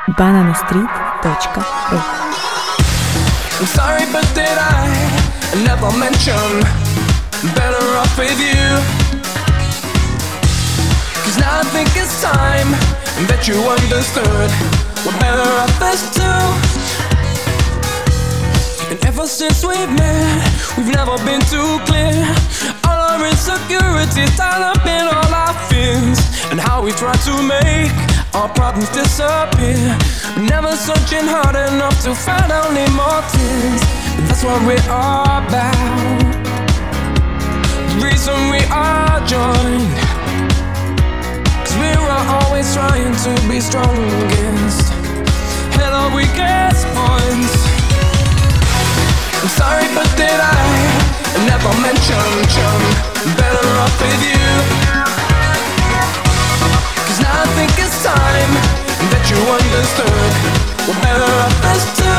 bananastreet.ru. I'm sorry, but did I never mention better off with you? 'Cause now I think it's time that you understood we're better off as two. And ever since we've met, we've never been too clear. All our insecurities tied up in all our fears, and how we try to make our problems disappear. Never searching hard enough to find only more tears. And that's what we're all about. The reason we are joined, 'cause we were always trying to be strongest, held our weakest points. I'm sorry, but did I never mention better off with you? 'Cause now I think it's time that you understood we're better off as two.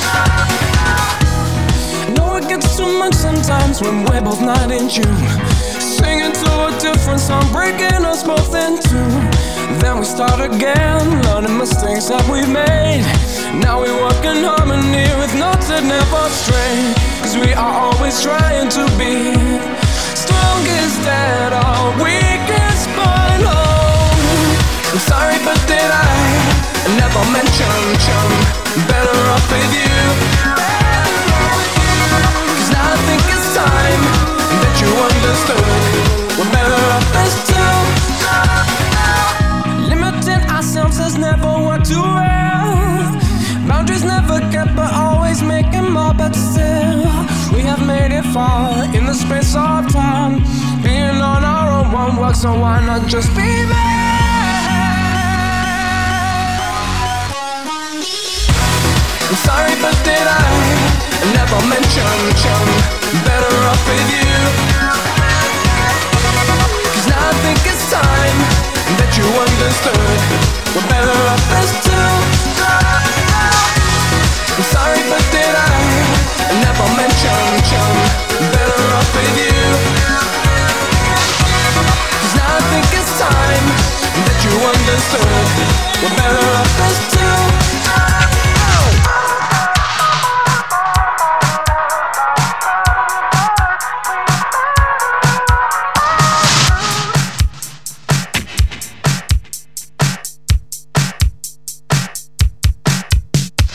I know it gets too much sometimes when we're both not in tune, singing to a different song, breaking us both in two. Then we start again, learning mistakes that we've made. Now we work in harmony with notes that never stray, 'cause we are always trying to be strongest at our weakest point. Oh, I'm sorry, but did I never mention better off with you? 'Cause now I think it's time that you understood we're better off as two. Limiting ourselves has never worked too well. Boundaries never kept, but always making more. But still, we have made it far in the space of time. Being on our own won't work, so why not just be there? I'm sorry, but did I never mention better off with you?